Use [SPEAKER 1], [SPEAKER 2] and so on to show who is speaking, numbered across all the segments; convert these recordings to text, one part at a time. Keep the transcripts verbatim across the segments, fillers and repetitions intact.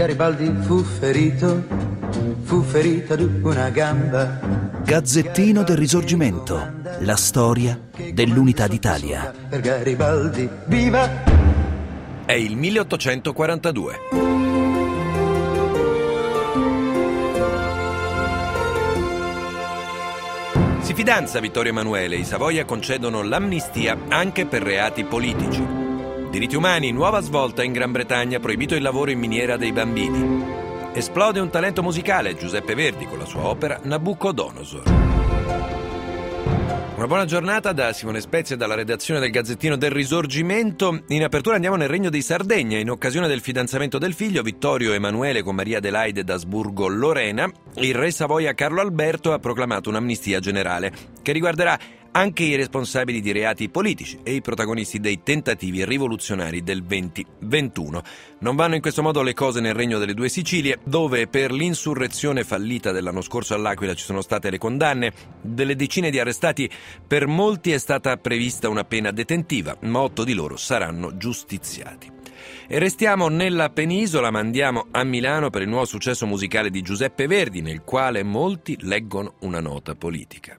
[SPEAKER 1] Garibaldi fu ferito, fu ferito ad una gamba.
[SPEAKER 2] Gazzettino del Risorgimento, la storia dell'Unità d'Italia.
[SPEAKER 1] Per Garibaldi, viva!
[SPEAKER 3] È il milleottocentoquarantadue. Si fidanza Vittorio Emanuele, i Savoia concedono l'amnistia anche per reati politici. Diritti umani, nuova svolta in Gran Bretagna, proibito il lavoro in miniera dei bambini. Esplode un talento musicale, Giuseppe Verdi con la sua opera Nabucodonosor. Una buona giornata da Simone Spezia e dalla redazione del Gazzettino del Risorgimento. In apertura andiamo nel Regno di Sardegna. In occasione del fidanzamento del figlio Vittorio Emanuele con Maria Adelaide d'Asburgo-Lorena, il re Savoia Carlo Alberto ha proclamato un'amnistia generale che riguarderà anche i responsabili di reati politici e i protagonisti dei tentativi rivoluzionari del venti ventuno. Non vanno in questo modo le cose nel Regno delle Due Sicilie, dove per l'insurrezione fallita dell'anno scorso all'Aquila ci sono state le condanne. Delle decine di arrestati, per molti è stata prevista una pena detentiva, ma otto di loro saranno giustiziati. E restiamo nella penisola, ma andiamo a Milano per il nuovo successo musicale di Giuseppe Verdi, nel quale molti leggono una nota politica.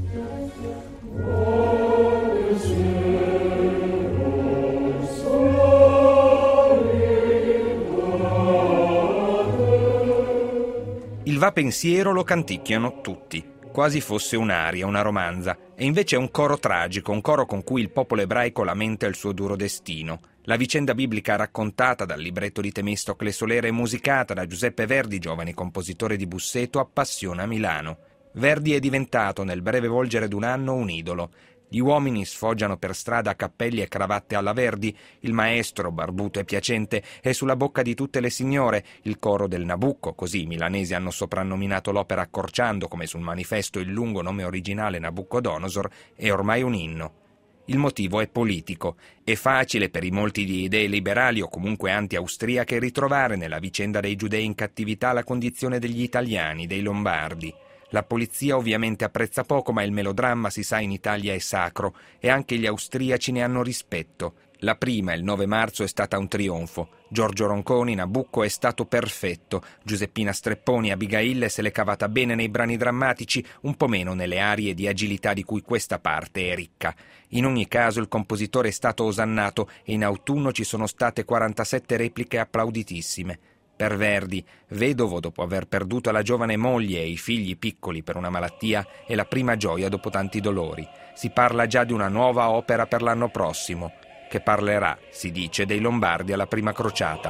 [SPEAKER 4] Il va pensiero lo canticchiano tutti, quasi fosse un'aria, una romanza, e invece è un coro tragico, un coro con cui il popolo ebraico lamenta il suo duro destino. La vicenda biblica raccontata dal libretto di Temistocle Solera e musicata da Giuseppe Verdi, giovane compositore di Busseto, appassiona Milano. Verdi è diventato, nel breve volgere d'un anno, un idolo. Gli uomini sfoggiano per strada cappelli e cravatte alla Verdi, il maestro, barbuto e piacente, è sulla bocca di tutte le signore, il coro del Nabucco, così i milanesi hanno soprannominato l'opera accorciando come sul manifesto il lungo nome originale Nabucodonosor, è ormai un inno. Il motivo è politico. È facile per i molti di idee liberali o comunque anti-austriache ritrovare nella vicenda dei giudei in cattività la condizione degli italiani, dei lombardi. La polizia ovviamente apprezza poco, ma il melodramma, si sa, in Italia è sacro e anche gli austriaci ne hanno rispetto. La prima, il nove marzo, è stata un trionfo. Giorgio Ronconi, Nabucco, è stato perfetto. Giuseppina Strepponi, Abigail, se l'è cavata bene nei brani drammatici, un po' meno nelle arie di agilità di cui questa parte è ricca. In ogni caso il compositore è stato osannato e in autunno ci sono state quarantasette repliche applauditissime. Per Verdi, vedovo dopo aver perduto la giovane moglie e i figli piccoli per una malattia, è la prima gioia dopo tanti dolori. Si parla già di una nuova opera per l'anno prossimo, che parlerà, si dice, dei Lombardi alla prima crociata.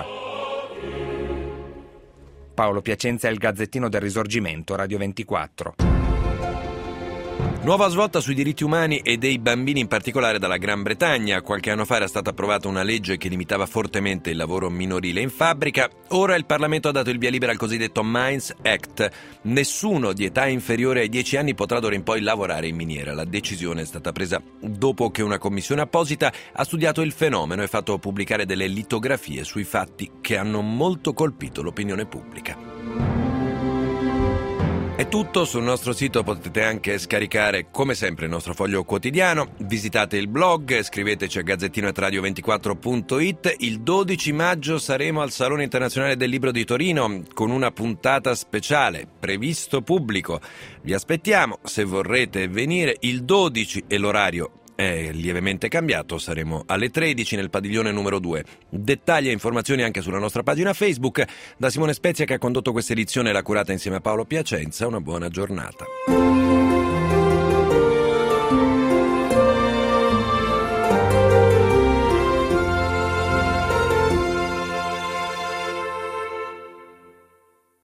[SPEAKER 4] Paolo Piacenza, Il Gazzettino del Risorgimento, Radio ventiquattro.
[SPEAKER 3] Nuova svolta sui diritti umani e dei bambini, in particolare dalla Gran Bretagna. Qualche anno fa era stata approvata una legge che limitava fortemente il lavoro minorile in fabbrica. Ora il Parlamento ha dato il via libera al cosiddetto Mines Act. Nessuno di età inferiore ai dieci anni potrà d'ora in poi lavorare in miniera. La decisione è stata presa dopo che una commissione apposita ha studiato il fenomeno e fatto pubblicare delle litografie sui fatti che hanno molto colpito l'opinione pubblica. È tutto, sul nostro sito potete anche scaricare come sempre il nostro foglio quotidiano, visitate il blog, scriveteci a gazzettino at radio ventiquattro punto it. Il dodici maggio saremo al Salone Internazionale del Libro di Torino con una puntata speciale, previsto pubblico. Vi aspettiamo, se vorrete venire, il dodici e l'orario è lievemente cambiato, saremo alle tredici nel padiglione numero due. Dettagli e informazioni anche sulla nostra pagina Facebook. Da Simone Spezia, che ha condotto questa edizione e l'ha curata insieme a Paolo Piacenza, una buona giornata.